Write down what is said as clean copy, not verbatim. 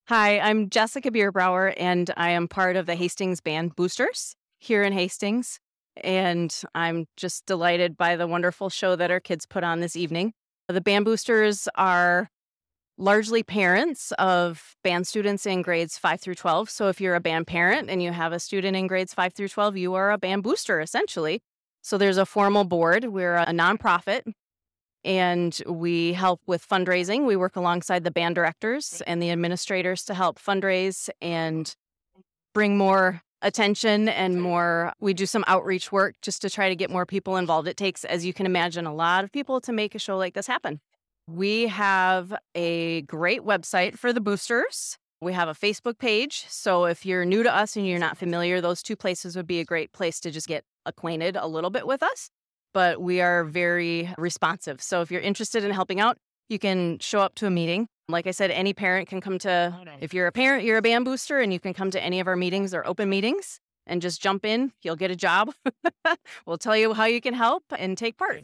Hi, I'm Jessica Bierbauer, and I am part of the Hastings Band Boosters here in Hastings. And I'm just delighted by the wonderful show that our kids put on this evening. The Band Boosters are largely parents of band students in grades 5 through 12. So if you're a band parent and you have a student in grades 5 through 12, you are a band booster essentially. So there's a formal board. We're a nonprofit and we help with fundraising. We work alongside the band directors and the administrators to help fundraise and bring more attention and more. We do some outreach work just to try to get more people involved. It takes, as you can imagine, a lot of people to make a show like this happen. We have a great website for the boosters. We have a Facebook page. So if you're new to us and you're not familiar, those two places would be a great place to just get acquainted a little bit with us. But we are very responsive. So if you're interested in helping out, you can show up to a meeting. Like I said, any parent can come to, if you're a parent, you're a band booster, and you can come to any of our meetings or open meetings and just jump in. You'll get a job. We'll tell you how you can help and take part.